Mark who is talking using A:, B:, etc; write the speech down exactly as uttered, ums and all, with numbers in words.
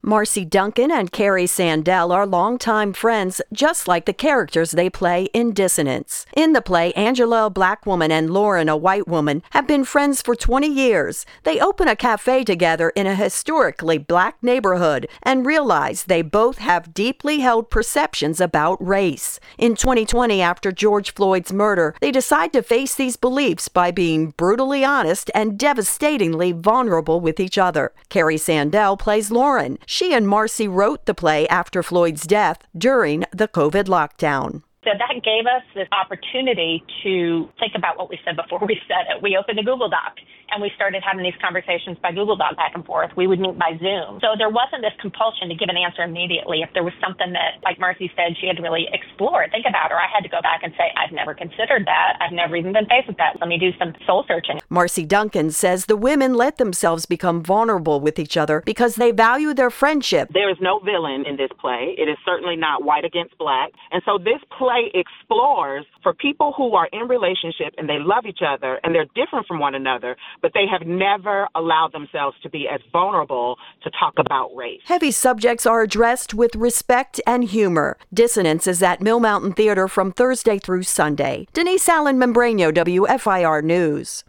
A: Marcy Duncan and Carrie Sandell are longtime friends, just like the characters they play in Dissonance. In the play, Angela, a black woman, and Lauren, a white woman, have been friends for twenty years. They open a cafe together in a historically black neighborhood and realize they both have deeply held perceptions about race. In twenty twenty, after George Floyd's murder, they decide to face these beliefs by being brutally honest and devastatingly vulnerable with each other. Carrie Sandell plays Lauren. She and Marcy wrote the play after Floyd's death during the COVID lockdown.
B: So that gave us this opportunity to think about what we said before we said it. We opened a Google Doc and we started having these conversations by Google Doc back and forth. We would meet by Zoom. So there wasn't this compulsion to give an answer immediately. If there was something that, like Marcy said, she had to really explore, think about, or I had to go back and say, I've never considered that. I've never even been faced with that. Let me do some soul searching.
A: Marcy Duncan says the women let themselves become vulnerable with each other because they value their friendship.
C: There is no villain in this play. It is certainly not white against black. And so this play explores for people who are in relationship and they love each other and they're different from one another, but they have never allowed themselves to be as vulnerable to talk about race.
A: Heavy subjects are addressed with respect and humor. Dissonance is at Mill Mountain Theater from Thursday through Sunday. Denise Allen Membrano, W F I R News.